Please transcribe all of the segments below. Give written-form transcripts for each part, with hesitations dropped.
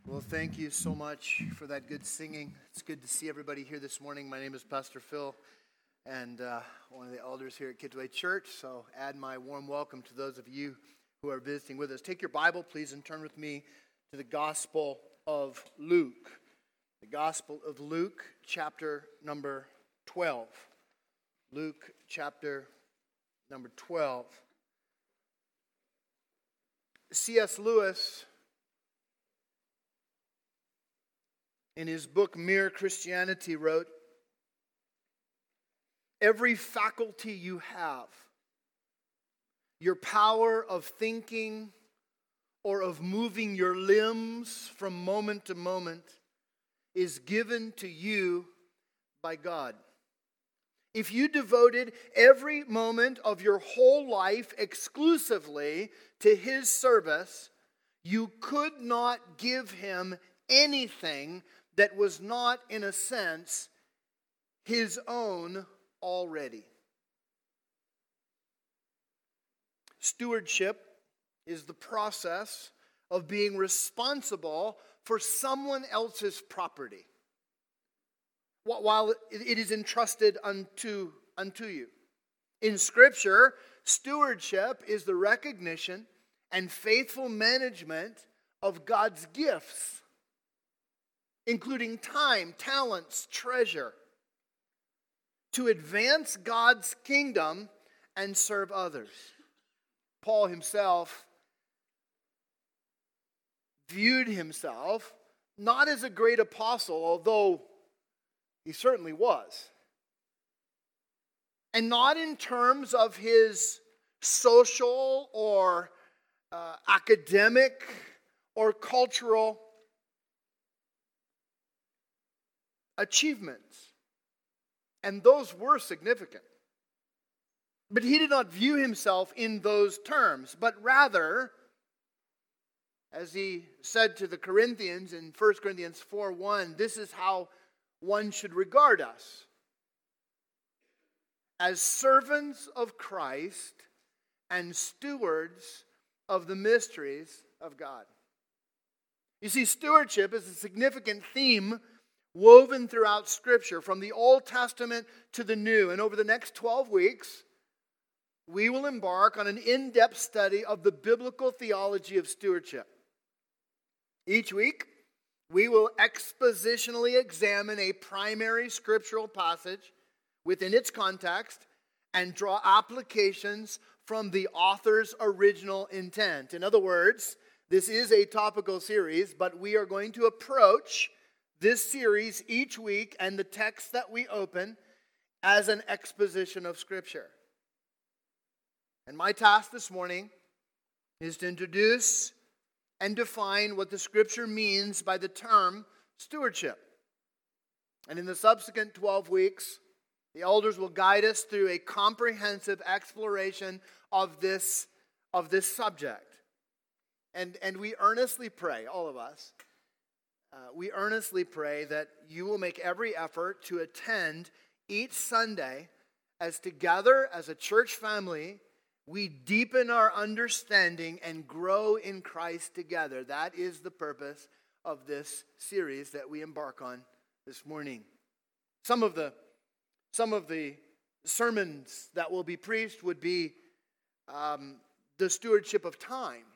Well, thank you so much for that good singing. It's good to see everybody here this morning. My name is Pastor Phil, and one of the elders here at Kidsway Church. So add my warm welcome to those of you who are visiting with us. Take your Bible, please, and turn with me to the Gospel of Luke. The Gospel of Luke, chapter number 12. Luke, chapter number 12. C.S. Lewis, in his book Mere Christianity, wrote, "Every faculty you have, your power of thinking or of moving your limbs from moment to moment, is given to you by God. If you devoted every moment of your whole life exclusively to His service, you could not give Him anything that was not, in a sense, His own already." Stewardship is the process of being responsible for someone else's property while it is entrusted unto you. In Scripture, stewardship is the recognition and faithful management of God's gifts, including time, talents, treasure, to advance God's kingdom and serve others. Paul himself viewed himself not as a great apostle, although he certainly was, and not in terms of his social or academic or cultural achievements. And those were significant. But he did not view himself in those terms, but rather, as he said to the Corinthians in 1 Corinthians 4:1, this is how one should regard us: as servants of Christ and stewards of the mysteries of God. You see, stewardship is a significant theme woven throughout Scripture, from the Old Testament to the New. And over the next 12 weeks, we will embark on an in-depth study of the biblical theology of stewardship. Each week, we will expositionally examine a primary scriptural passage within its context and draw applications from the author's original intent. In other words, this is a topical series, but we are going to approach this series each week and the text that we open as an exposition of Scripture. And my task this morning is to introduce and define what the Scripture means by the term stewardship. And in the subsequent 12 weeks, the elders will guide us through a comprehensive exploration of this subject. And we earnestly pray, all of us, we earnestly pray that you will make every effort to attend each Sunday, as together as a church family, we deepen our understanding and grow in Christ together. That is the purpose of this series that we embark on this morning. Some of the sermons that will be preached would be the stewardship of time,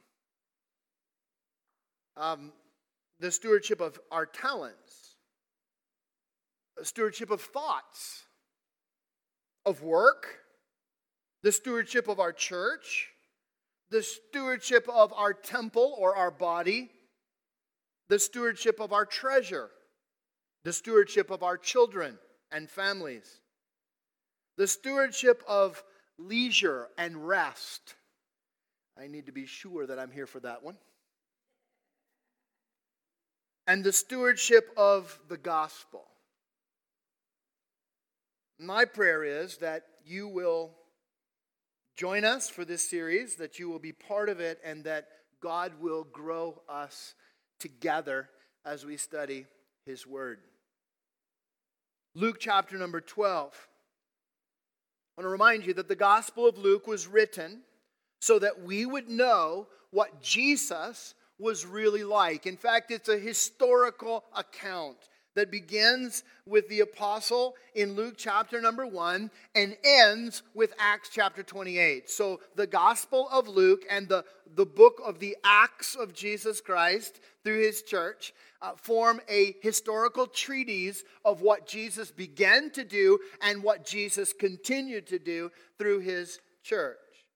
the stewardship of our talents, the stewardship of thoughts, of work, the stewardship of our church, the stewardship of our temple or our body, the stewardship of our treasure, the stewardship of our children and families, the stewardship of leisure and rest. I need to be sure that I'm here for that one. And the stewardship of the gospel. My prayer is that you will join us for this series, that you will be part of it, and that God will grow us together as we study His Word. Luke chapter number 12. I want to remind you that the Gospel of Luke was written so that we would know what Jesus was really like. In fact, it's a historical account that begins with the apostle in Luke chapter number 1 and ends with Acts chapter 28. So the Gospel of Luke and the book of the Acts of Jesus Christ through his church form a historical treatise of what Jesus began to do and what Jesus continued to do through his church.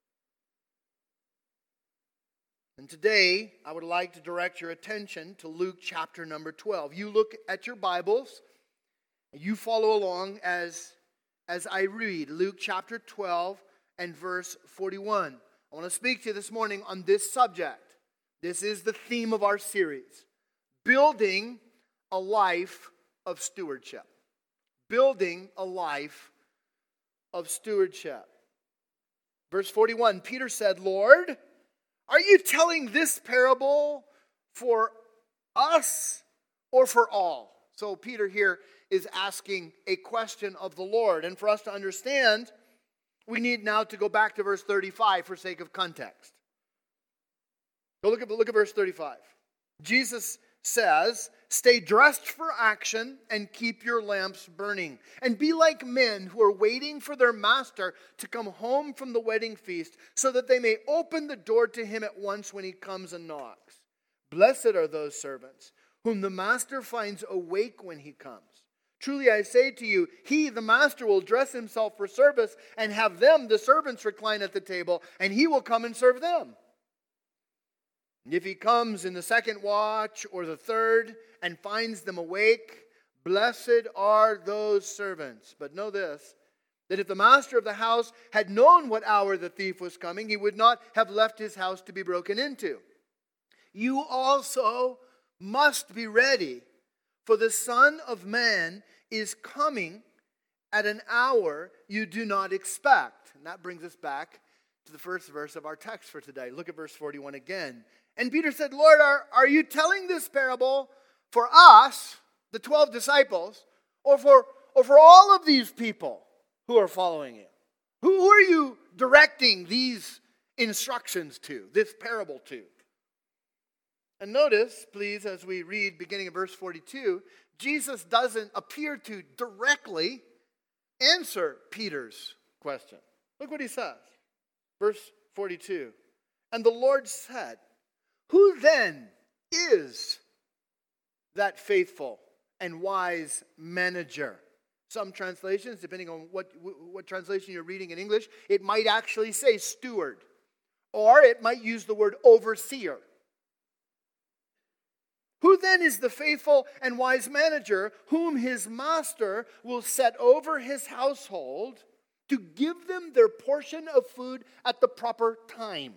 And today, I would like to direct your attention to Luke chapter number 12. You look at your Bibles, and you follow along as I read Luke chapter 12 and verse 41. I want to speak to you this morning on this subject. This is the theme of our series, building a life of stewardship. Building a life of stewardship. Verse 41, Peter said, "Lord, are you telling this parable for us or for all?" So Peter here is asking a question of the Lord. And for us to understand, we need now to go back to verse 35 for sake of context. Go look at verse 35. Jesus says, "Stay dressed for action and keep your lamps burning. And be like men who are waiting for their master to come home from the wedding feast, so that they may open the door to him at once when he comes and knocks. Blessed are those servants whom the master finds awake when he comes. Truly I say to you, he, the master, will dress himself for service and have them, the servants, recline at the table, and he will come and serve them. And if he comes in the second watch or the third and finds them awake, blessed are those servants. But know this, that if the master of the house had known what hour the thief was coming, he would not have left his house to be broken into. You also must be ready, for the Son of Man is coming at an hour you do not expect." And that brings us back to the first verse of our text for today. Look at verse 41 again. "And Peter said, Lord, are you telling this parable for us, the 12 disciples, or for all of these people who are following you? Who are you directing these instructions to, this parable to?" And notice, please, as we read beginning of verse 42, Jesus doesn't appear to directly answer Peter's question. Look what he says. Verse 42. "And the Lord said, who then is that faithful and wise manager?" Some translations, depending on what translation you're reading in English, it might actually say steward, or it might use the word overseer. "Who then is the faithful and wise manager whom his master will set over his household to give them their portion of food at the proper time?"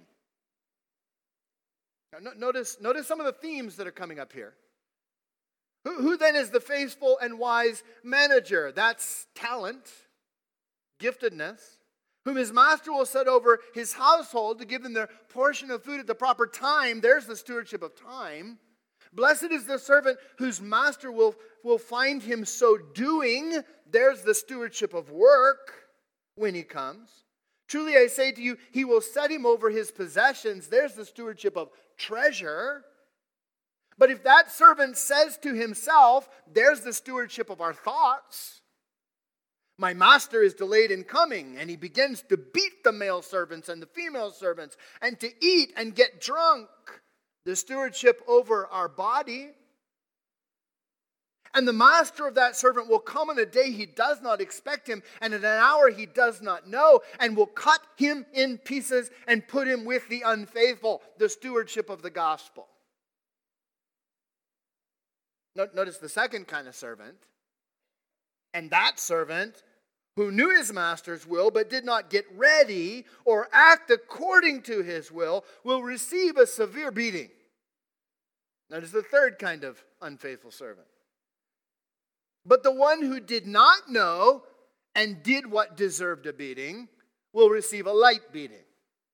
Now, notice some of the themes that are coming up here. Who then is the faithful and wise manager? That's talent, giftedness. "Whom his master will set over his household to give them their portion of food at the proper time." There's the stewardship of time. "Blessed is the servant whose master will find him so doing." There's the stewardship of work when he comes. "Truly I say to you, he will set him over his possessions." There's the stewardship of treasure. But if that servant says to himself, there's the stewardship of our thoughts. "My master is delayed in coming," and he begins to beat the male servants and the female servants and to eat and get drunk. The stewardship over our body. "And the master of that servant will come on a day he does not expect him, and at an hour he does not know, and will cut him in pieces and put him with the unfaithful." The stewardship of the gospel. Notice the second kind of servant. "And that servant who knew his master's will but did not get ready or act according to his will receive a severe beating." Notice the third kind of unfaithful servant. "But the one who did not know and did what deserved a beating will receive a light beating."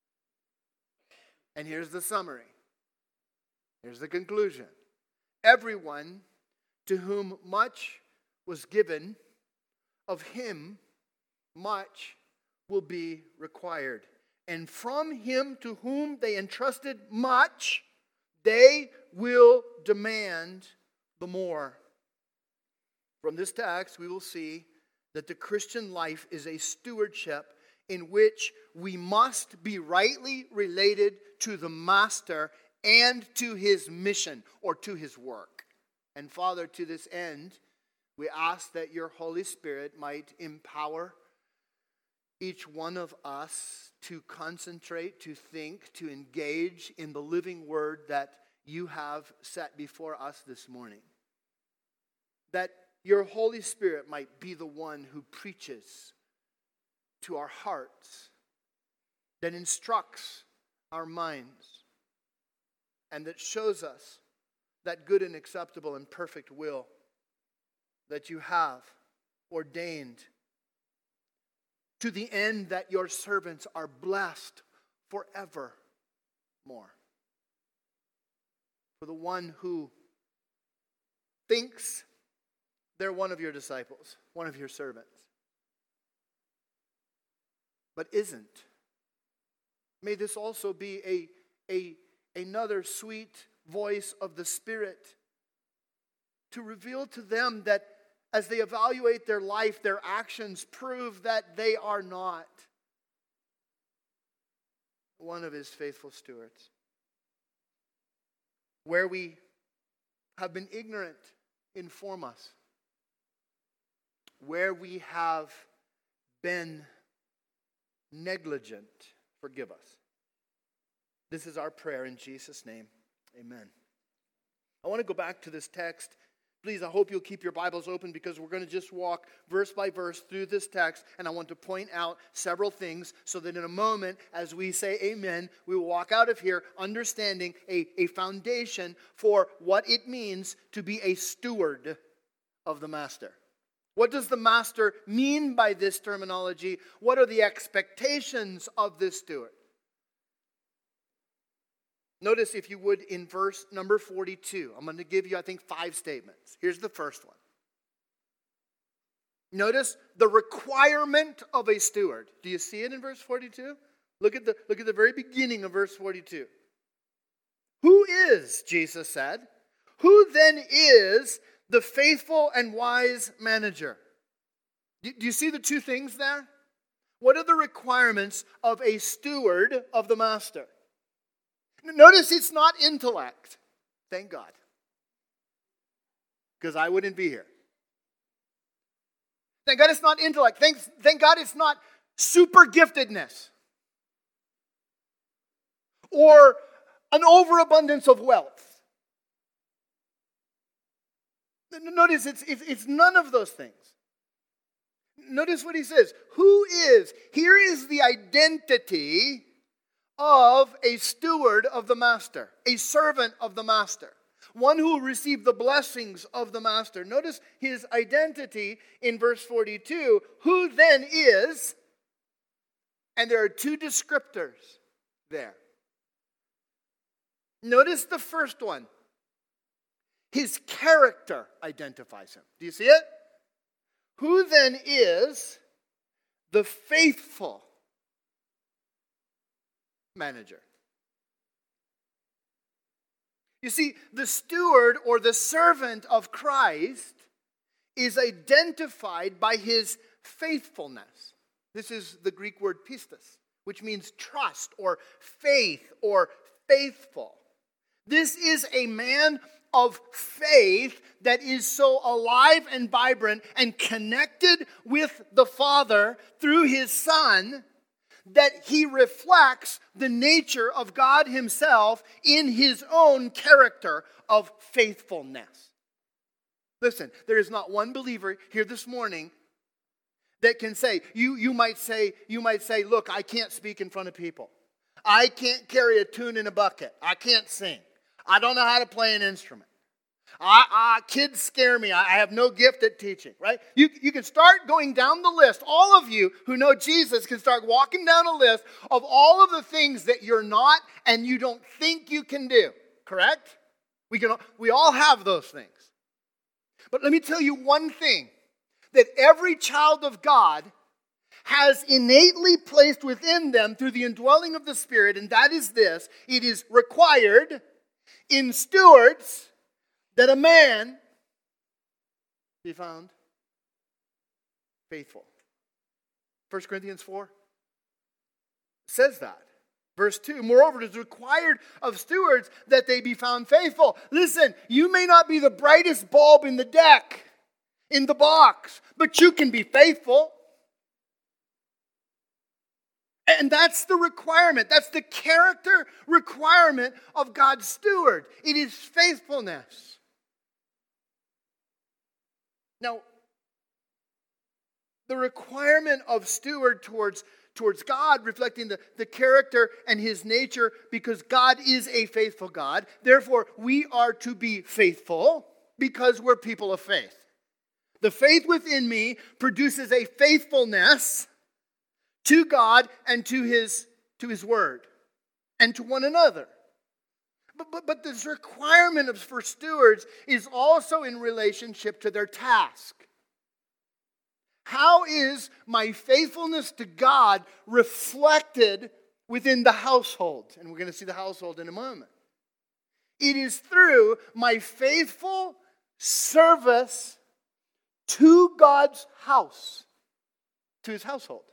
And here's the summary. Here's the conclusion. "Everyone to whom much was given, of him much will be required. And from him to whom they entrusted much, they will demand the more. From this text, we will see that the Christian life is a stewardship in which we must be rightly related to the Master and to his mission or to his work. And Father, to this end, we ask that your Holy Spirit might empower each one of us to concentrate, to think, to engage in the living word that you have set before us this morning. That your Holy Spirit might be the one who preaches to our hearts, that instructs our minds, and that shows us that good and acceptable and perfect will that you have ordained, to the end that your servants are blessed forevermore. For the one who thinks they're one of your disciples, one of your servants, but isn't, may this also be another sweet voice of the Spirit to reveal to them that as they evaluate their life, their actions prove that they are not one of his faithful stewards. Where we have been ignorant, inform us. Where we have been negligent, forgive us. This is our prayer in Jesus' name. Amen. I want to go back to this text. Please, I hope you'll keep your Bibles open because we're going to just walk verse by verse through this text, and I want to point out several things so that in a moment, as we say amen, we will walk out of here understanding a foundation for what it means to be a steward of the Master. What does the Master mean by this terminology? What are the expectations of this steward? Notice, if you would, in verse number 42. I'm going to give you, I think, 5 statements. Here's the first one. Notice the requirement of a steward. Do you see it in verse 42? Look at the very beginning of verse 42. Who is, Jesus said, who then is the faithful and wise manager? Do you see the two things there? What are the requirements of a steward of the Master? Notice it's not intellect. Thank God. Because I wouldn't be here. Thank God it's not intellect. Thank God it's not super giftedness. Or an overabundance of wealth. Notice it's none of those things. Notice what he says. Who is? Here is the identity of a steward of the Master, a servant of the Master, one who will receive the blessings of the Master. Notice his identity in verse 42. Who then is, and there are 2 descriptors there. Notice the first one. His character identifies him. Do you see it? Who then is the faithful manager? You see, the steward or the servant of Christ is identified by his faithfulness. This is the Greek word pistos, which means trust or faith or faithful. This is a man of faith that is so alive and vibrant and connected with the Father through his Son that he reflects the nature of God himself in his own character of faithfulness. Listen, there is not one believer here this morning that can say, you might say, look, I can't speak in front of people. I can't carry a tune in a bucket. I can't sing. I don't know how to play an instrument. Kids scare me. I have no gift at teaching, right? You can start going down the list. All of you who know Jesus can start walking down a list of all of the things that you're not and you don't think you can do, correct? We all have those things. But let me tell you one thing that every child of God has innately placed within them through the indwelling of the Spirit, and that is this: it is required, in stewards that a man be found faithful. 1 Corinthians 4 says that. Verse 2, moreover, it is required of stewards that they be found faithful. Listen, you may not be the brightest bulb in the deck, in the box, but you can be faithful. And that's the requirement. That's the character requirement of God's steward. It is faithfulness. Now, the requirement of steward towards God, reflecting the character and His nature, because God is a faithful God. Therefore, we are to be faithful because we're people of faith. The faith within me produces a faithfulness to God and to His Word and to one another. But this requirement for stewards is also in relationship to their task. How is my faithfulness to God reflected within the household? And we're going to see the household in a moment. It is through my faithful service to God's house, to His household.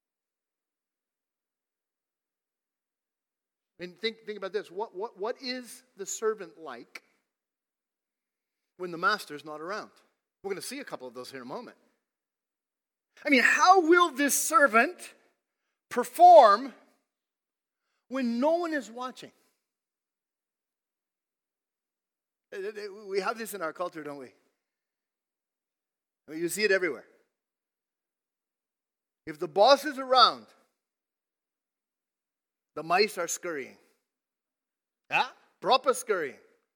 And think about this. What is the servant like when the master's not around? We're going to see a couple of those here in a moment. I mean, how will this servant perform when no one is watching? We have this in our culture, don't we? You see it everywhere. If the boss is around, the mice are scurrying. Yeah? Proper scurrying.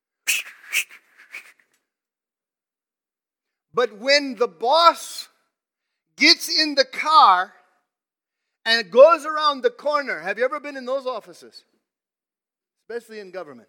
But when the boss gets in the car and it goes around the corner, have you ever been in those offices? Especially in government.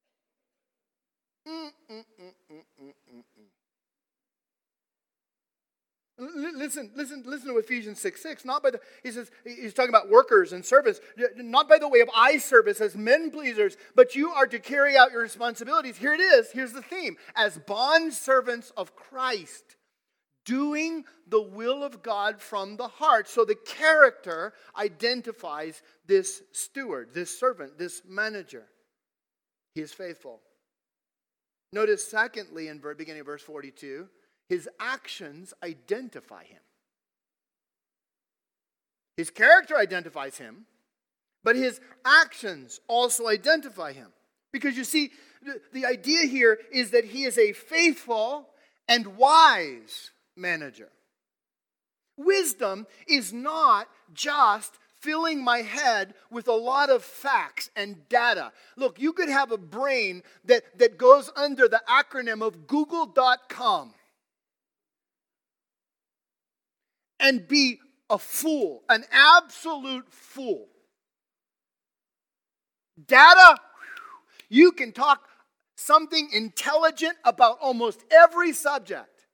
Listen to Ephesians 6:6. Not by the, he's talking about workers and servants, not by the way of eye service as men pleasers, but you are to carry out your responsibilities. Here it is. Here's the theme: as bond servants of Christ, doing the will of God from the heart. So the character identifies this steward, this servant, this manager. He is faithful. Notice, secondly, in beginning of verse 42. His actions identify him. His character identifies him, but his actions also identify him. Because you see, the idea here is that he is a faithful and wise manager. Wisdom is not just filling my head with a lot of facts and data. Look, you could have a brain that goes under the acronym of Google.com. And be a fool, an absolute fool. Data, you can talk something intelligent about almost every subject.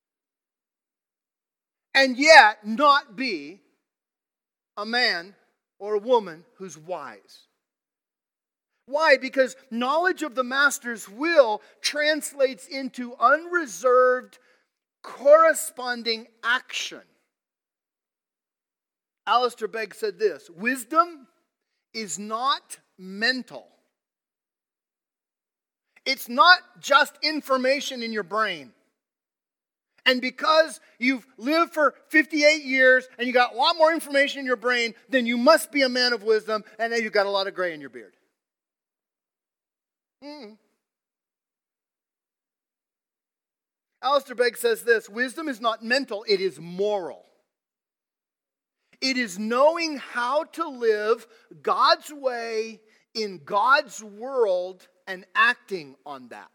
And yet not be a man or a woman who's wise. Why? Because knowledge of the master's will translates into unreserved, corresponding action. Alistair Begg said this: wisdom is not mental. It's not just information in your brain. And because you've lived for 58 years and you got a lot more information in your brain, then you must be a man of wisdom, and then you've got a lot of gray in your beard. Alistair Begg says this: wisdom is not mental, it is moral. It is knowing how to live God's way in God's world and acting on that.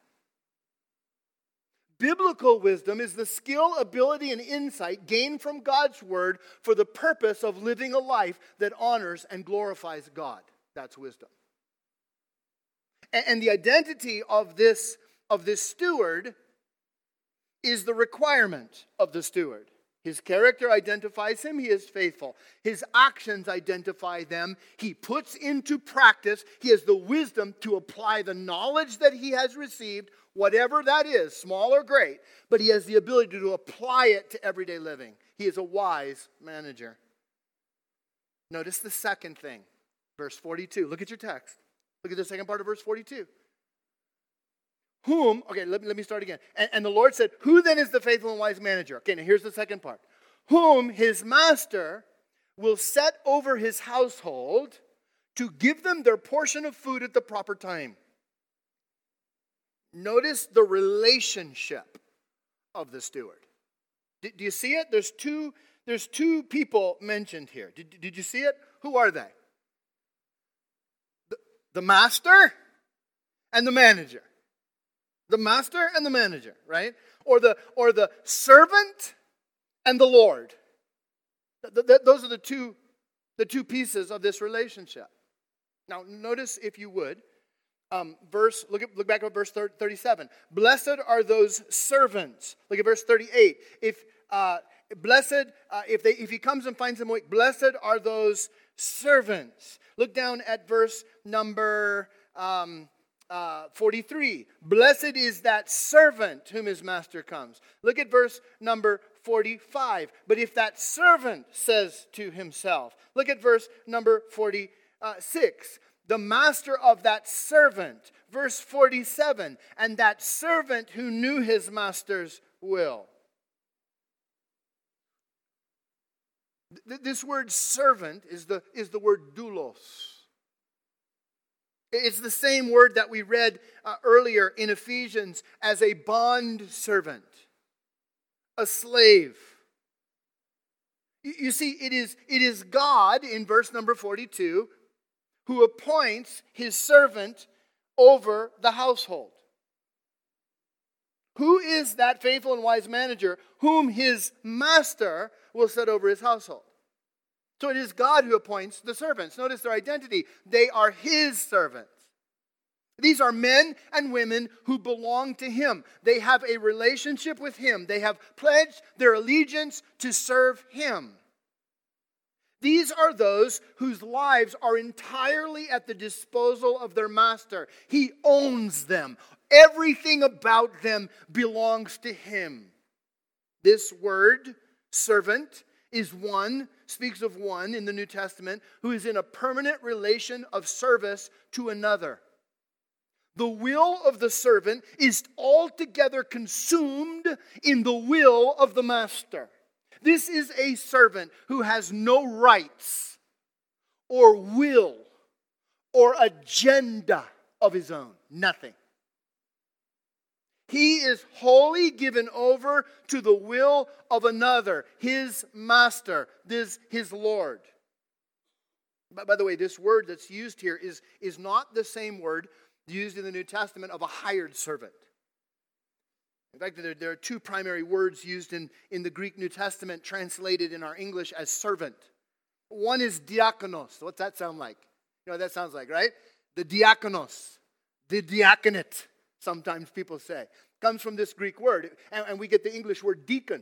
Biblical wisdom is the skill, ability, and insight gained from God's word for the purpose of living a life that honors and glorifies God. That's wisdom. And the identity of this steward is the requirement of the steward. His character identifies him. He is faithful. His actions identify them. He puts into practice. He has the wisdom to apply the knowledge that he has received, whatever that is, small or great. But he has the ability to apply it to everyday living. He is a wise manager. Notice the second thing. Verse 42. Look at your text. Look at the second part of verse 42. Whom, okay, let me start again. And the Lord said, who then is the faithful and wise manager? Okay, now here's the second part. Whom his master will set over his household to give them their portion of food at the proper time. Notice the relationship of the steward. Do you see it? There's two people mentioned here. Did you see it? Who are they? The master and the manager. The master and the manager, right? Or the servant and the Lord. Those are the two pieces of this relationship. Now, notice, if you would, look back at verse 37. Blessed are those servants. Look at verse 38. If he comes and finds them awake, blessed are those servants. Look down at verse number 43. Blessed is that servant whom his master comes. Look at verse number 45. But if that servant says to himself, look at verse number 46. The master of that servant, verse 47, and that servant who knew his master's will. This word servant is the word doulos. It's the same word that we read earlier in Ephesians as a bond servant, a slave. You see, it is God in verse number 42 who appoints his servant over the household. Who is that faithful and wise manager whom his master will set over his household? So it is God who appoints the servants. Notice their identity. They are his servants. These are men and women who belong to him. They have a relationship with him. They have pledged their allegiance to serve him. These are those whose lives are entirely at the disposal of their master. He owns them. Everything about them belongs to him. This word, servant, speaks of one in the New Testament who is in a permanent relation of service to another. The will of the servant is altogether consumed in the will of the master. This is a servant who has no rights or will or agenda of his own. Nothing. He is wholly given over to the will of another, his master, his Lord. By the way, this word that's used here is not the same word used in the New Testament of a hired servant. In fact, there are two primary words used in the Greek New Testament translated in our English as servant. One is diakonos. What's that sound like? You know what that sounds like, right? The diakonos, the diaconate, sometimes people say. Comes from this Greek word, and we get the English word deacon.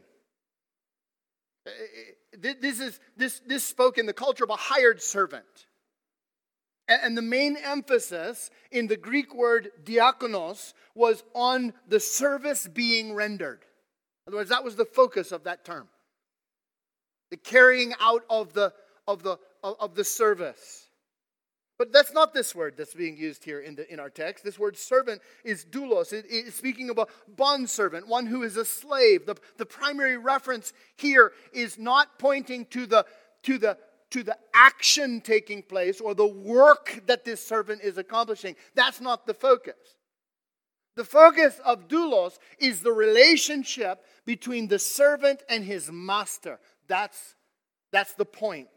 This spoke in the culture of a hired servant. And the main emphasis in the Greek word diakonos was on the service being rendered. In other words, that was the focus of that term. The carrying out of the service. But that's not this word that's being used here in our text. This word servant is doulos. It is speaking of a bondservant, one who is a slave. The primary reference here is not pointing to the action taking place or the work that this servant is accomplishing. That's not the focus. The focus of doulos is the relationship between the servant and his master. That's the point.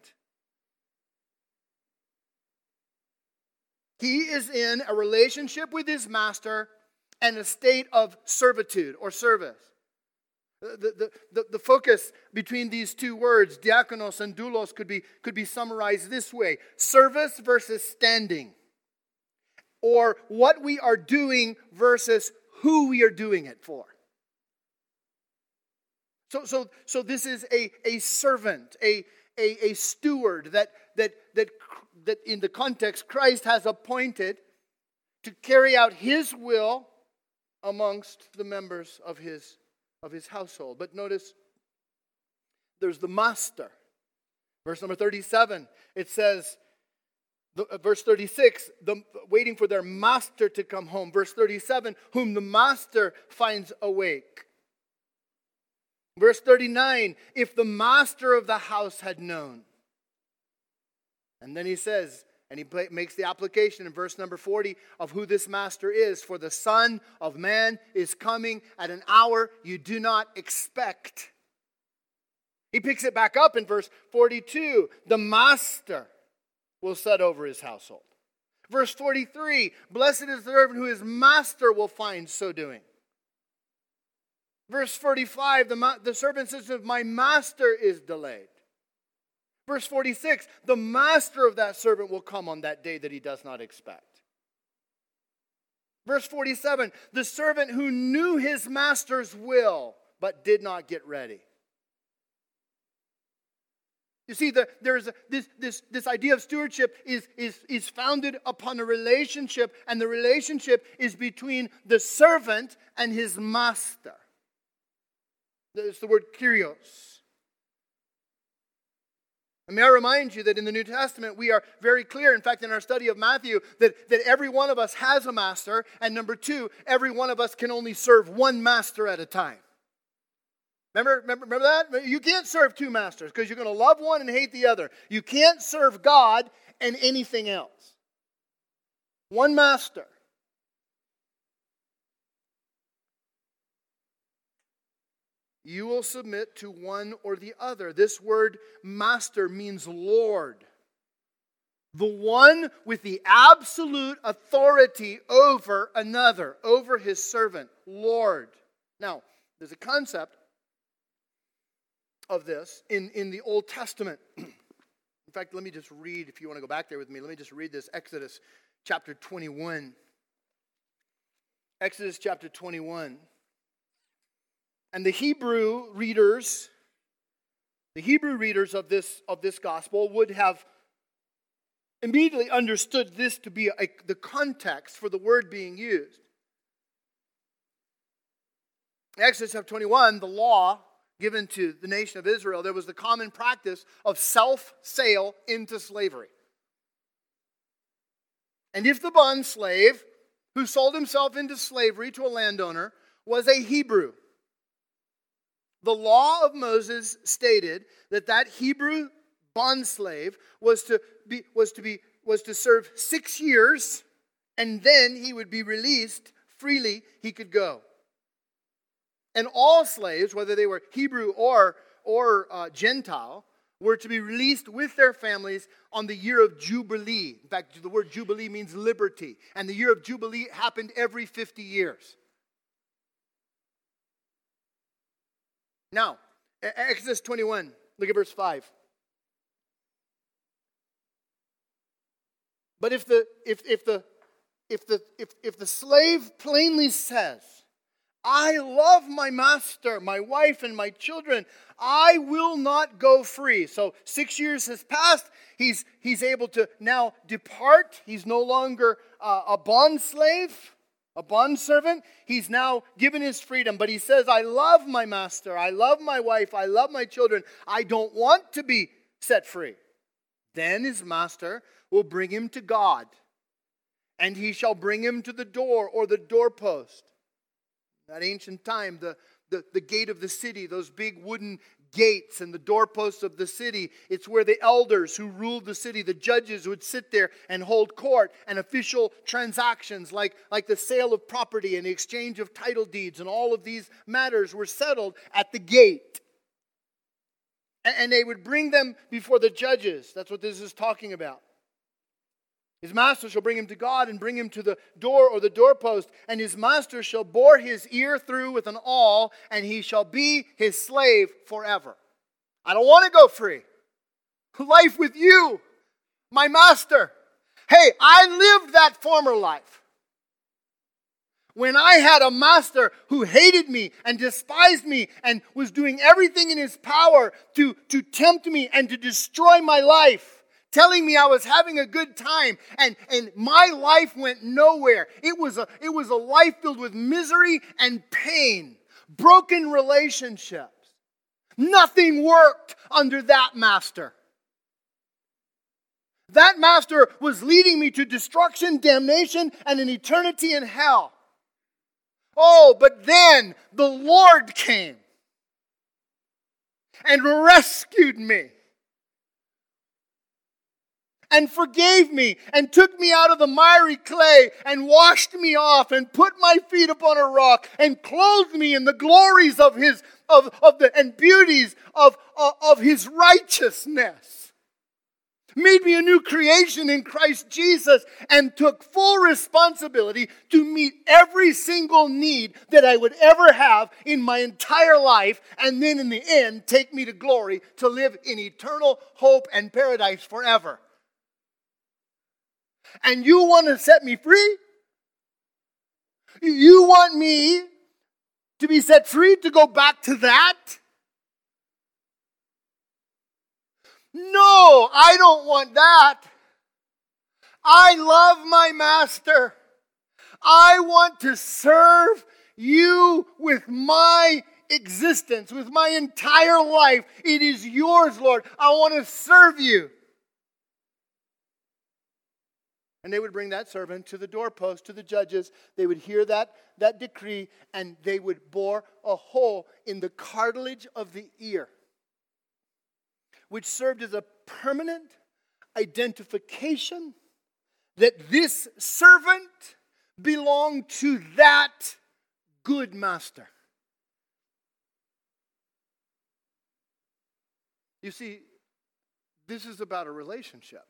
He is in a relationship with his master and a state of servitude or service. The focus between these two words, diakonos and doulos, could be summarized this way: service versus standing, or what we are doing versus who we are doing it for. So this is a servant, a steward that in the context Christ has appointed to carry out his will amongst the members of his household. But notice there's the master. Verse number 37, it says, verse 36, waiting for their master to come home. Verse 37, whom the master finds awake. Verse 39, if the master of the house had known. And then he says, and he makes the application in verse number 40 of who this master is. For the Son of Man is coming at an hour you do not expect. He picks it back up in verse 42. The master will set over his household. Verse 43. Blessed is the servant who his master will find so doing. Verse 45. The servant says, my master is delayed. Verse 46. The master of that servant will come on that day that he does not expect. Verse 47. The servant who knew his master's will but did not get ready. You see, there's this idea of stewardship is founded upon a relationship, and the relationship is between the servant and his master. It's the word kyrios. And may I remind you that in the New Testament we are very clear, in fact in our study of Matthew, that every one of us has a master, and number two, every one of us can only serve one master at a time. Remember that? You can't serve two masters because you're going to love one and hate the other. You can't serve God and anything else. One master. You will submit to one or the other. This word master means Lord. The one with the absolute authority over another, over his servant, Lord. Now, there's a concept of this in the Old Testament. In fact, let me just read, if you want to go back there with me, let me just read this. Exodus chapter 21. Exodus chapter 21. And the Hebrew readers of this gospel would have immediately understood this to be the context for the word being used. Exodus chapter 21, the law given to the nation of Israel, there was the common practice of self-sale into slavery. And if the bond slave who sold himself into slavery to a landowner was a Hebrew, the law of Moses stated that Hebrew bond slave was to serve 6 years, and then he would be released freely. He could go. And all slaves, whether they were Hebrew or Gentile, were to be released with their families on the year of Jubilee. In fact, the word Jubilee means liberty. And the year of Jubilee happened every 50 years. Now, Exodus 21, look at verse 5. But if the slave plainly says, I love my master, my wife, and my children, I will not go free. So 6 years has passed. He's able to now depart. He's no longer a bond slave, a bond servant. He's now given his freedom. But he says, I love my master. I love my wife. I love my children. I don't want to be set free. Then his master will bring him to God, and he shall bring him to the door or the doorpost. That ancient time, the gate of the city, those big wooden gates and the doorposts of the city, it's where the elders who ruled the city, the judges, would sit there and hold court, and official transactions like the sale of property and the exchange of title deeds and all of these matters were settled at the gate. And they would bring them before the judges. That's what this is talking about. His master shall bring him to God and bring him to the door or the doorpost, and his master shall bore his ear through with an awl, and he shall be his slave forever. I don't want to go free. Life with you, my master. Hey, I lived that former life. When I had a master who hated me and despised me and was doing everything in his power to tempt me and to destroy my life, telling me I was having a good time, and my life went nowhere. It was a life filled with misery and pain, broken relationships. Nothing worked under that master. That master was leading me to destruction, damnation, and an eternity in hell. Oh, but then the Lord came and rescued me and forgave me and took me out of the miry clay and washed me off and put my feet upon a rock and clothed me in the glories of his and beauties of his righteousness. Made me a new creation in Christ Jesus and took full responsibility to meet every single need that I would ever have in my entire life, and then in the end take me to glory to live in eternal hope and paradise forever. And you want to set me free? You want me to be set free to go back to that? No, I don't want that. I love my master. I want to serve you with my existence, with my entire life. It is yours, Lord. I want to serve you. And they would bring that servant to the doorpost, to the judges. They would hear that decree, and they would bore a hole in the cartilage of the ear, which served as a permanent identification that this servant belonged to that good master. You see, this is about a relationship.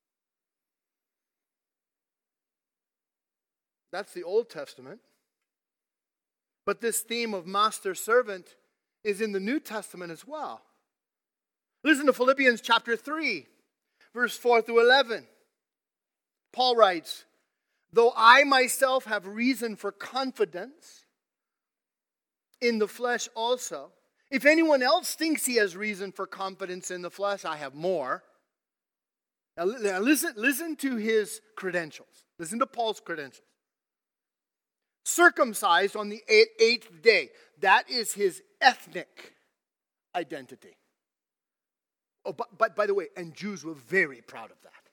That's the Old Testament. But this theme of master-servant is in the New Testament as well. Listen to Philippians chapter 3, verse 4 through 11. Paul writes, "Though I myself have reason for confidence in the flesh also, if anyone else thinks he has reason for confidence in the flesh, I have more." Now listen to his credentials. Listen to Paul's credentials. Circumcised on the eighth day. That is his ethnic identity. Oh, but by the way, and Jews were very proud of that.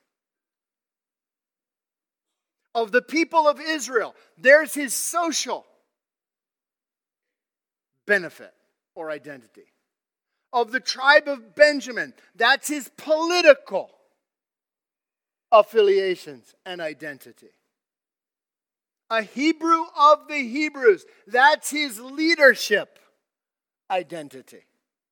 Of the people of Israel, there's his social benefit or identity. Of the tribe of Benjamin, that's his political affiliations and identity. A Hebrew of the Hebrews, that's his leadership identity.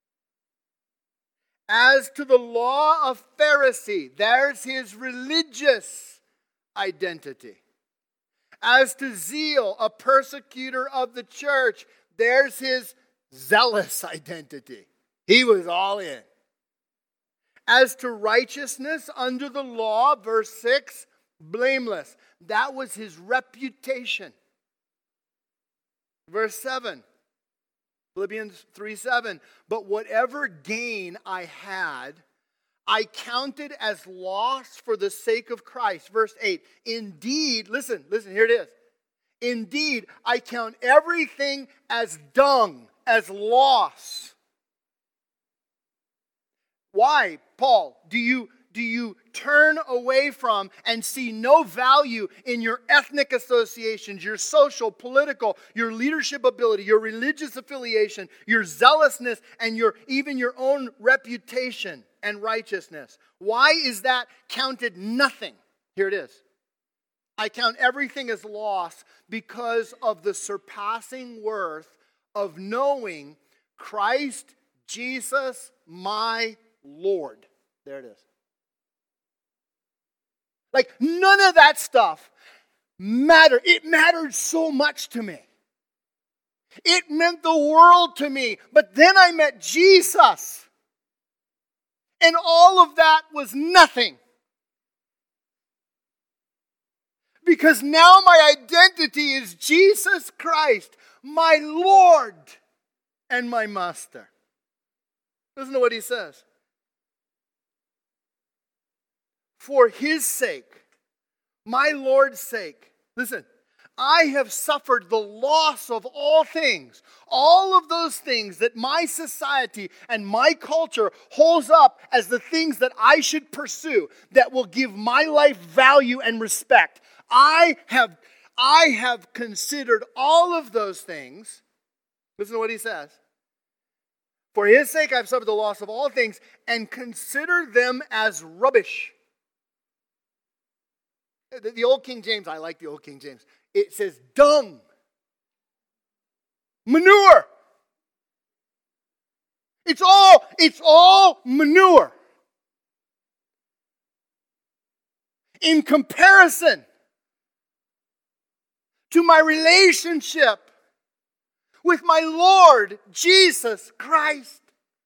As to the law of Pharisee, there's his religious identity. As to zeal, a persecutor of the church, there's his zealous identity. He was all in. As to righteousness under the law, verse 6, blameless. That was his reputation. Verse 7. Philippians 3:7, "But whatever gain I had, I counted as loss for the sake of Christ." Verse 8, "Indeed," listen, here it is. "Indeed, I count everything as dung, as loss." Why, Paul, do you turn away from and see no value in your ethnic associations, your social, political, your leadership ability, your religious affiliation, your zealousness, and even your own reputation and righteousness? Why is that counted nothing? Here it is. "I count everything as loss because of the surpassing worth of knowing Christ Jesus my Lord." There it is. Like, none of that stuff mattered. It mattered so much to me. It meant the world to me. But then I met Jesus. And all of that was nothing. Because now my identity is Jesus Christ, my Lord and my Master. Listen to what he says. For his sake, my Lord's sake, listen, I have suffered the loss of all things, all of those things that my society and my culture holds up as the things that I should pursue, that will give my life value and respect. I have considered all of those things. Listen to what he says. For his sake I've suffered the loss of all things and consider them as rubbish. The old King James, I like the old King James. It says dung, manure. It's all manure. In comparison to my relationship with my Lord Jesus Christ.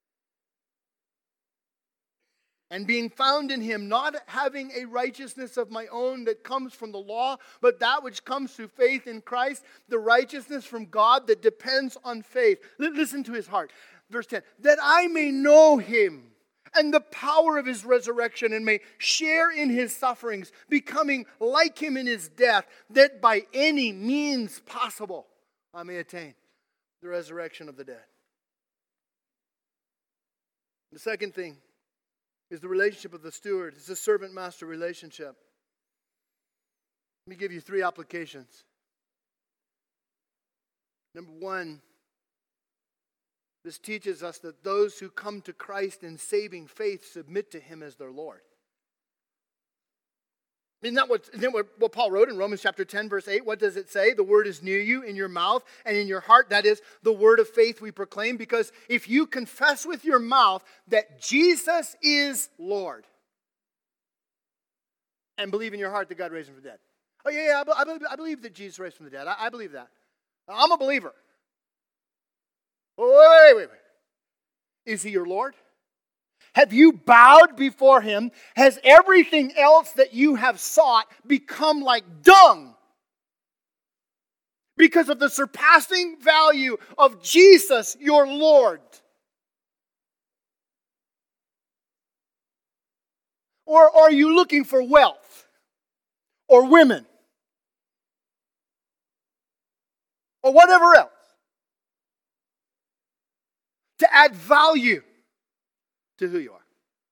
And being found in him, not having a righteousness of my own that comes from the law, but that which comes through faith in Christ, the righteousness from God that depends on faith. Listen to his heart. Verse 10, that I may know him and the power of his resurrection and may share in his sufferings, becoming like him in his death, that by any means possible I may attain the resurrection of the dead. The second thing is the relationship of the steward. It's a servant-master relationship. Let me give you 3 applications. Number 1, this teaches us that those who come to Christ in saving faith submit to him as their Lord. Isn't that what Paul wrote in Romans chapter 10, verse 8? What does it say? The word is near you, in your mouth and in your heart. That is the word of faith we proclaim. Because if you confess with your mouth that Jesus is Lord and believe in your heart that God raised him from the dead. Oh, yeah, I believe that Jesus raised from the dead. I believe that. I'm a believer. Wait. Is he your Lord? Have you bowed before him? Has everything else that you have sought become like dung? Because of the surpassing value of Jesus, your Lord. Or are you looking for wealth? Or women? Or whatever else? To add value to who you are.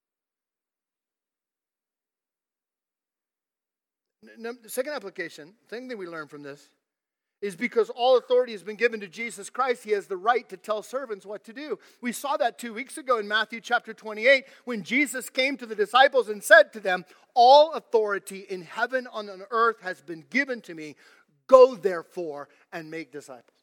The second application, the second thing we learn from this, is because all authority has been given to Jesus Christ, he has the right to tell servants what to do. We saw that 2 weeks ago in Matthew chapter 28, when Jesus came to the disciples and said to them, all authority in heaven and on earth has been given to me. Go therefore and make disciples.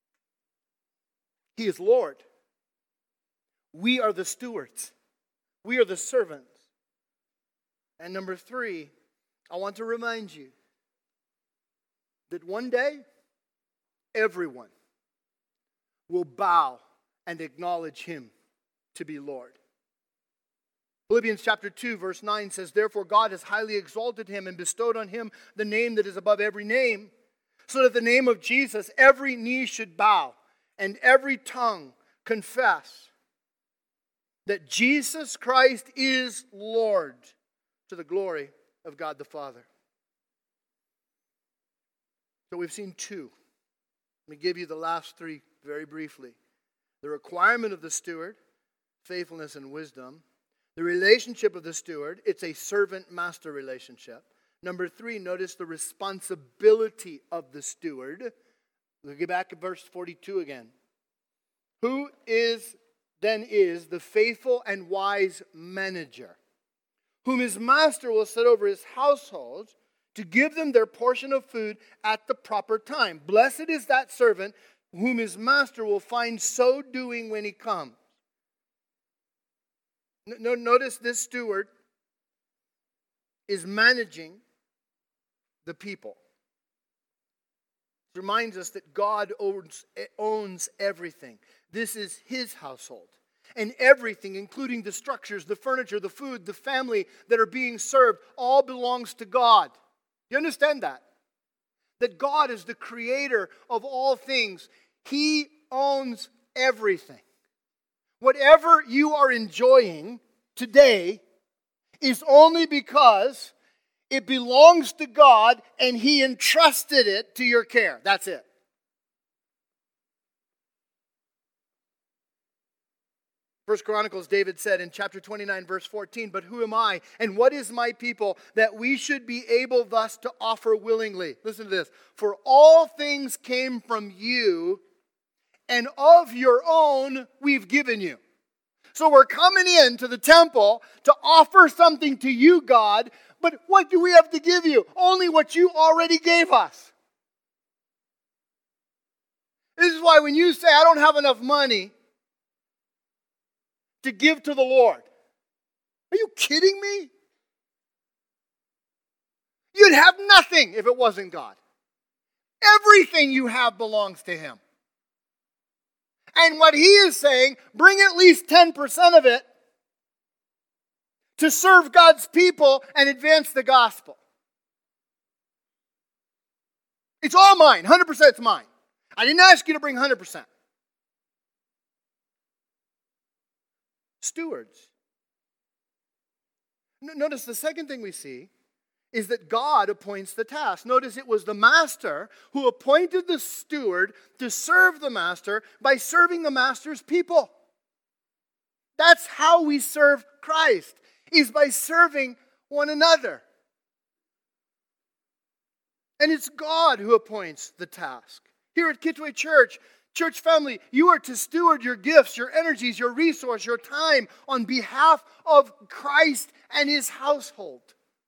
He is Lord. We are the stewards. We are the servants. And number 3, I want to remind you that one day, everyone will bow and acknowledge him to be Lord. Philippians chapter 2 verse 9 says, therefore God has highly exalted him and bestowed on him the name that is above every name, so that the name of Jesus every knee should bow and every tongue confess that Jesus Christ is Lord, to the glory of God the Father. So we've seen 2. Let me give you the last 3 very briefly. The requirement of the steward, faithfulness and wisdom. The relationship of the steward, it's a servant-master relationship. Number 3, notice the responsibility of the steward. We'll get back to verse 42 again. Who is the faithful and wise manager, whom his master will set over his household to give them their portion of food at the proper time. Blessed is that servant whom his master will find so doing when he comes. Notice this steward is managing the people. It reminds us that God owns everything. This is his household. And everything, including the structures, the furniture, the food, the family that are being served, all belongs to God. You understand that? that God is the creator of all things. He owns everything. Whatever you are enjoying today is only because it belongs to God and He entrusted it to your care. That's it. First Chronicles, David said in chapter 29, verse 14, "But who am I, and what is my people, that we should be able thus to offer willingly?" Listen to this. "For all things came from you, and of your own we've given you." So we're coming into the temple to offer something to you, God, but what do we have to give you? Only what you already gave us. This is why when you say, "I don't have enough money to give to the Lord," are you kidding me? You'd have nothing if it wasn't God. Everything you have belongs to Him. And what He is saying, bring at least 10% of it to serve God's people and advance the gospel. It's all mine. 100% is mine. I didn't ask you to bring 100%. Stewards. Notice the second thing we see is that God appoints the task. Notice it was the master who appointed the steward to serve the master by serving the master's people. That's how we serve Christ, is by serving one another. And it's God who appoints the task. Here at Kitwe Church, church family, you are to steward your gifts, your energies, your resource, your time on behalf of Christ and His household.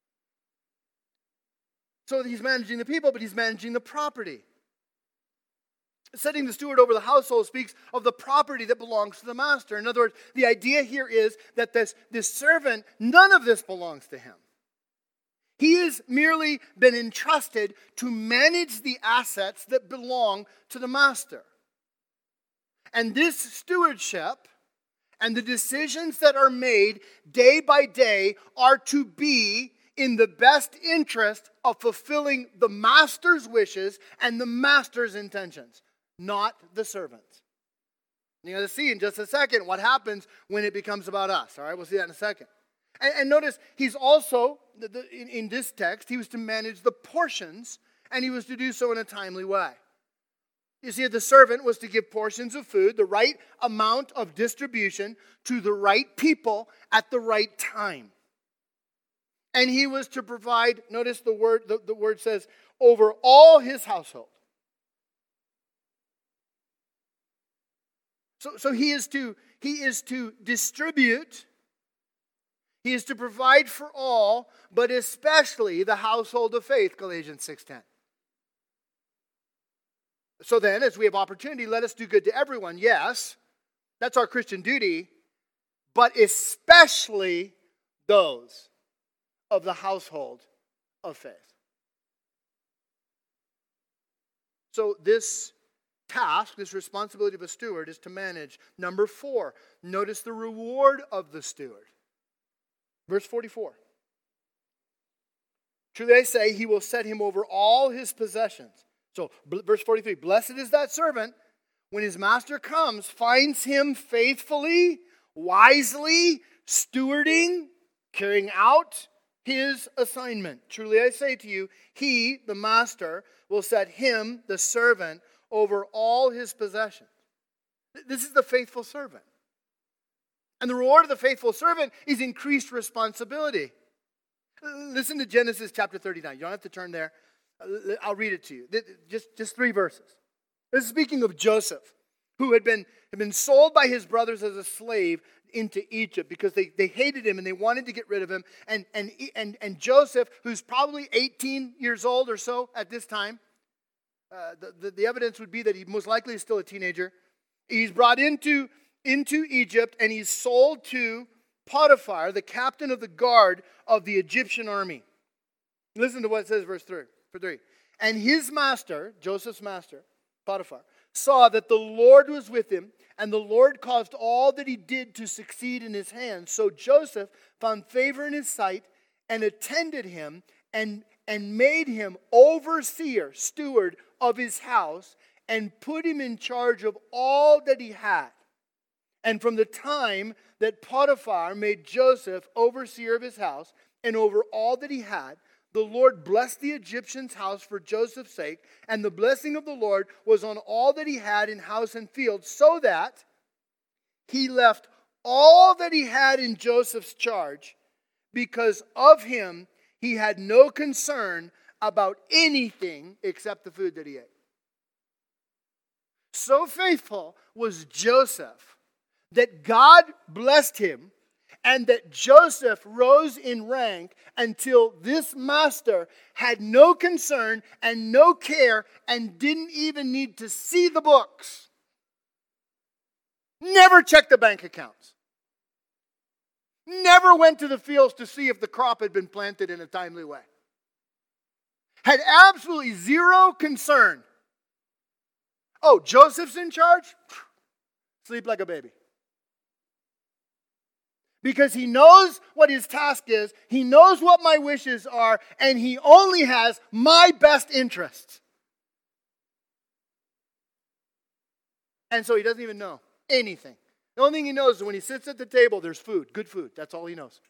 So He's managing the people, but He's managing the property. Setting the steward over the household speaks of the property that belongs to the master. In other words, the idea here is that this servant, none of this belongs to him. He has merely been entrusted to manage the assets that belong to the master. And this stewardship and the decisions that are made day by day are to be in the best interest of fulfilling the master's wishes and the master's intentions, not the servants. You're going to see in just a second what happens when it becomes about us. All right, we'll see that in a second. And notice, he's also, in this text, he was to manage the portions, and he was to do so in a timely way. You see, the servant was to give portions of food, the right amount of distribution, to the right people at the right time. And he was to provide, notice the word says, over all his household. So he is to distribute, he is to provide for all, but especially the household of faith, Galatians 6:10. So then, as we have opportunity, let us do good to everyone. Yes, that's our Christian duty, but especially those of the household of faith. So this task, this responsibility of a steward is to manage. Number 4, notice the reward of the steward. Verse 44. Truly I say, he will set him over all his possessions. So verse 43, blessed is that servant when his master comes, finds him faithfully, wisely, stewarding, carrying out his assignment. Truly I say to you, he, the master, will set him, the servant, over all his possessions. This is the faithful servant. And the reward of the faithful servant is increased responsibility. Listen to Genesis chapter 39. You don't have to turn there. I'll read it to you. Just 3 verses. This is speaking of Joseph, who had been sold by his brothers as a slave into Egypt because they hated him and they wanted to get rid of him. And Joseph, who's probably 18 years old or so at this time, the evidence would be that he most likely is still a teenager. He's brought into Egypt and he's sold to Potiphar, the captain of the guard of the Egyptian army. Listen to what it says, verse 3. And his master, Joseph's master, Potiphar, saw that the Lord was with him, and the Lord caused all that he did to succeed in his hands. So Joseph found favor in his sight and attended him and and made him overseer, steward of his house, and put him in charge of all that he had. And from the time that Potiphar made Joseph overseer of his house and over all that he had, the Lord blessed the Egyptian's house for Joseph's sake, and the blessing of the Lord was on all that he had in house and field, so that he left all that he had in Joseph's charge. Because of him, he had no concern about anything except the food that he ate. So faithful was Joseph that God blessed him, and that Joseph rose in rank until this master had no concern and no care and didn't even need to see the books. Never checked the bank accounts. Never went to the fields to see if the crop had been planted in a timely way. Had absolutely zero concern. Oh, Joseph's in charge? Sleep like a baby. Because he knows what his task is, he knows what my wishes are, and he only has my best interests. And so he doesn't even know anything. The only thing he knows is when he sits at the table, there's food, good food. That's all he knows.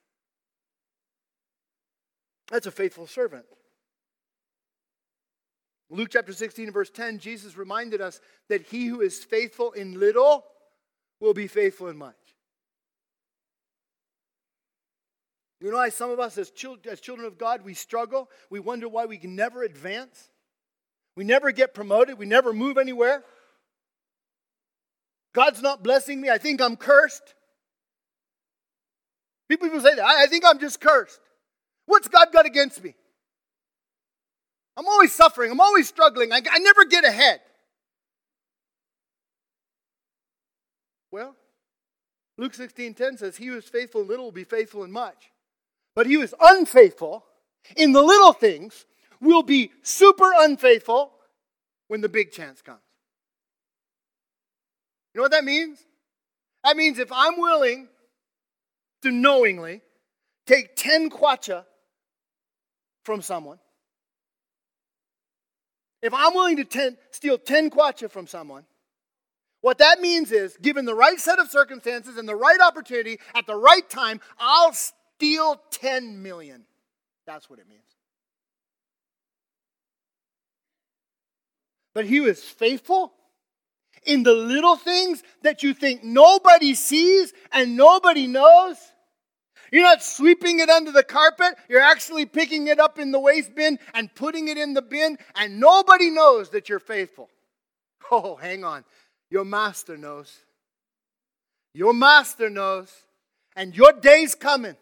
That's a faithful servant. Luke chapter 16, verse 10, Jesus reminded us that he who is faithful in little will be faithful in much. You know why some of us as children of God, we struggle? We wonder why we can never advance. We never get promoted. We never move anywhere. God's not blessing me. I think I'm cursed. People say that. I think I'm just cursed. What's God got against me? I'm always suffering. I'm always struggling. I never get ahead. Well, Luke 16:10 says, he who is faithful in little will be faithful in much. But he who is unfaithful in the little things will be super unfaithful when the big chance comes. You know what that means? That means if I'm willing to knowingly take 10 kwacha from someone, if I'm willing to steal 10 kwacha from someone, what that means is, given the right set of circumstances and the right opportunity at the right time, I'll steal 10 million. That's what it means. But he who is faithful in the little things that you think nobody sees and nobody knows. You're not sweeping it under the carpet. You're actually picking it up in the waste bin and putting it in the bin, and nobody knows that you're faithful. Oh, hang on. Your master knows. Your master knows. And your day's coming.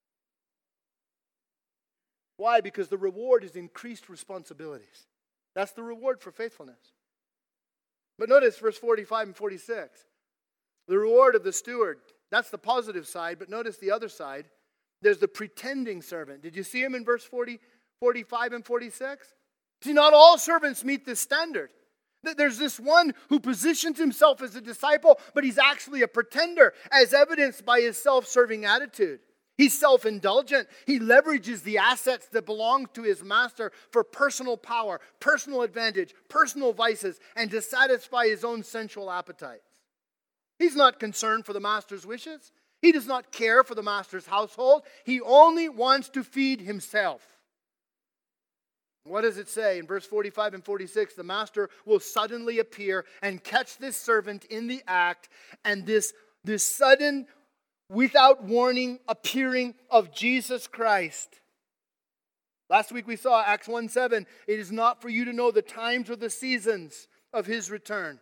Why? Because the reward is increased responsibilities. That's the reward for faithfulness. But notice verse 45 and 46. The reward of the steward. That's the positive side. But notice the other side. There's the pretending servant. Did you see him in verse 40, 45 and 46? See, not all servants meet this standard. There's this one who positions himself as a disciple, but he's actually a pretender, as evidenced by his self-serving attitude. He's self-indulgent. He leverages the assets that belong to his master for personal power, personal advantage, personal vices, and to satisfy his own sensual appetites. He's not concerned for the master's wishes. He does not care for the master's household. He only wants to feed himself. What does it say in verse 45 and 46? The master will suddenly appear and catch this servant in the act, and this sudden, without warning appearing of Jesus Christ. Last week we saw Acts 1:7. It is not for you to know the times or the seasons of his return.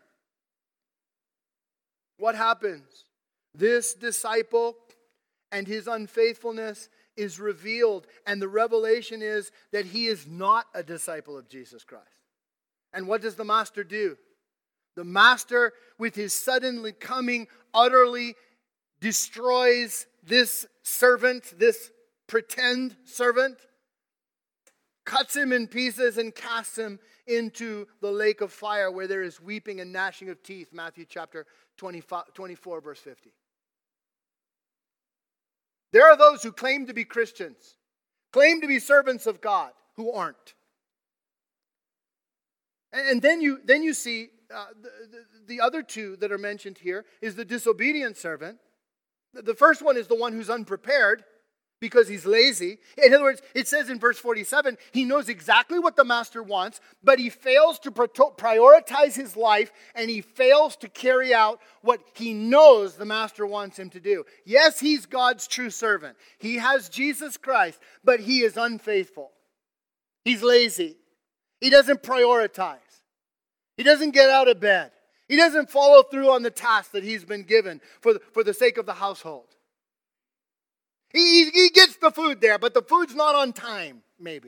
What happens? This disciple and his unfaithfulness is revealed, and the revelation is that he is not a disciple of Jesus Christ. And what does the master do? The master, with his suddenly coming, utterly destroys this servant, this pretend servant, cuts him in pieces and casts him into the lake of fire where there is weeping and gnashing of teeth. Matthew chapter 24, verse 50. There are those who claim to be Christians, claim to be servants of God, who aren't. And then you see the other two that are mentioned here is the disobedient servant. The first one is the one who's unprepared because he's lazy. In other words, it says in verse 47, he knows exactly what the master wants, but he fails to prioritize his life, and he fails to carry out what he knows the master wants him to do. Yes, he's God's true servant. He has Jesus Christ, but he is unfaithful. He's lazy. He doesn't prioritize. He doesn't get out of bed. He doesn't follow through on the task that he's been given for the sake of the household. He gets the food there, but the food's not on time, maybe.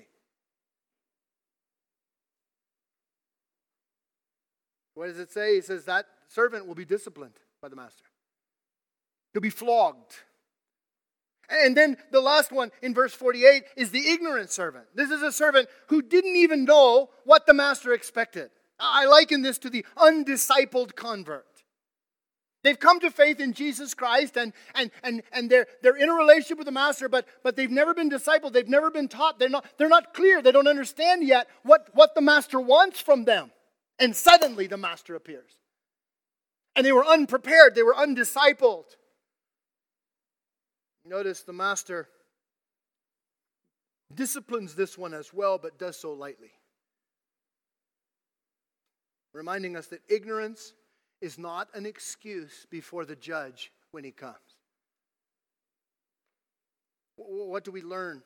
What does it say? He says that servant will be disciplined by the master. He'll be flogged. And then the last one in verse 48 is the ignorant servant. This is a servant who didn't even know what the master expected. I liken this to the undiscipled convert. They've come to faith in Jesus Christ and they're in a relationship with the master, but they've never been discipled. They've never been taught. They're not clear. They don't understand yet what the master wants from them. And suddenly the master appears. And they were unprepared. They were undiscipled. Notice the master disciplines this one as well, but does so lightly. Reminding us that ignorance is not an excuse before the judge when he comes. What do we learn?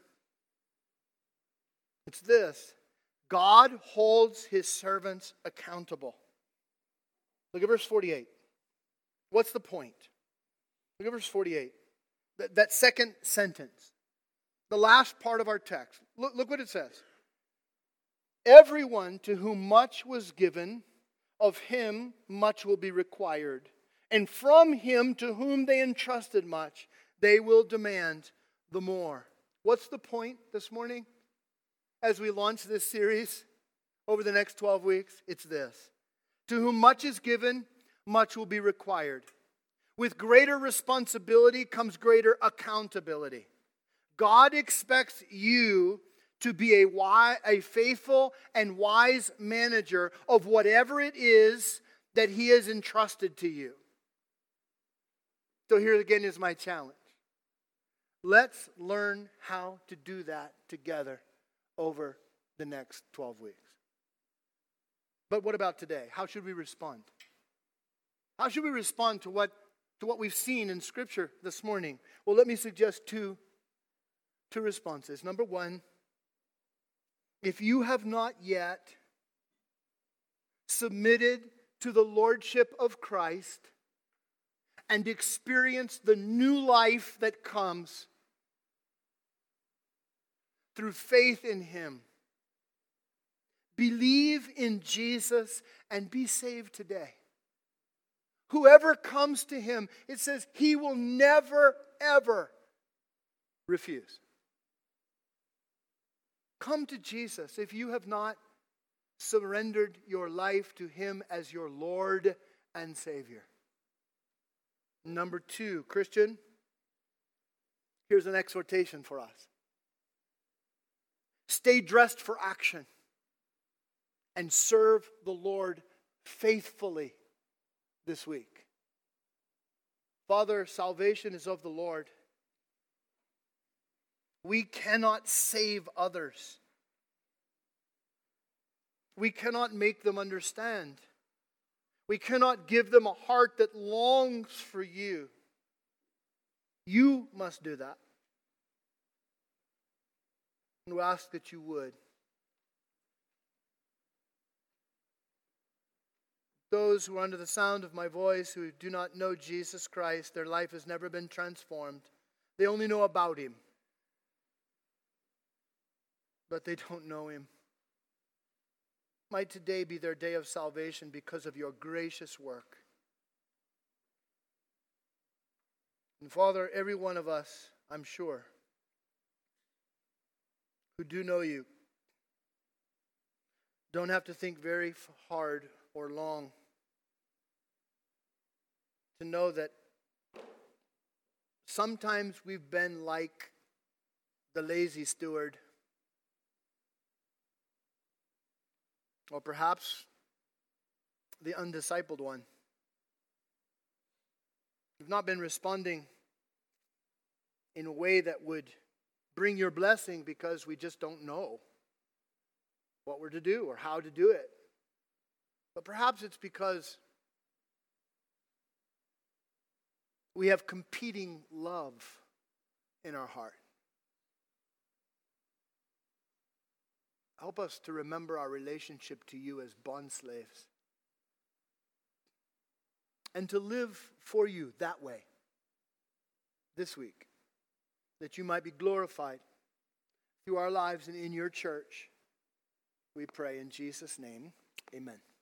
It's this: God holds his servants accountable. Look at verse 48. What's the point? Look at verse 48. That second sentence. The last part of our text. Look what it says. Everyone to whom much was given, of him much will be required. And from him to whom they entrusted much, they will demand the more. What's the point this morning? As we launch this series over the next 12 weeks, it's this. To whom much is given, much will be required. With greater responsibility comes greater accountability. God expects you to be a faithful and wise manager of whatever it is that he has entrusted to you. So here again is my challenge. Let's learn how to do that together over the next 12 weeks. But what about today? How should we respond? How should we respond to what we've seen in Scripture this morning? Well, let me suggest two responses. Number one, if you have not yet submitted to the lordship of Christ and experienced the new life that comes through faith in him, believe in Jesus and be saved today. Whoever comes to him, it says he will never, ever refuse. Come to Jesus if you have not surrendered your life to him as your Lord and Savior. Number two, Christian, here's an exhortation for us. Stay dressed for action and serve the Lord faithfully this week. Father, salvation is of the Lord. We cannot save others. We cannot make them understand. We cannot give them a heart that longs for you. You must do that. And we ask that you would. Those who are under the sound of my voice, who do not know Jesus Christ, their life has never been transformed. They only know about him, but they don't know him. Might today be their day of salvation because of your gracious work. And Father, every one of us, I'm sure, who do know you, don't have to think very hard or long to know that sometimes we've been like the lazy steward. Or perhaps the undiscipled one. You've not been responding in a way that would bring your blessing because we just don't know what we're to do or how to do it. But perhaps it's because we have competing love in our heart. Help us to remember our relationship to you as bondslaves and to live for you that way this week, that you might be glorified through our lives and in your church. We pray in Jesus' name, amen.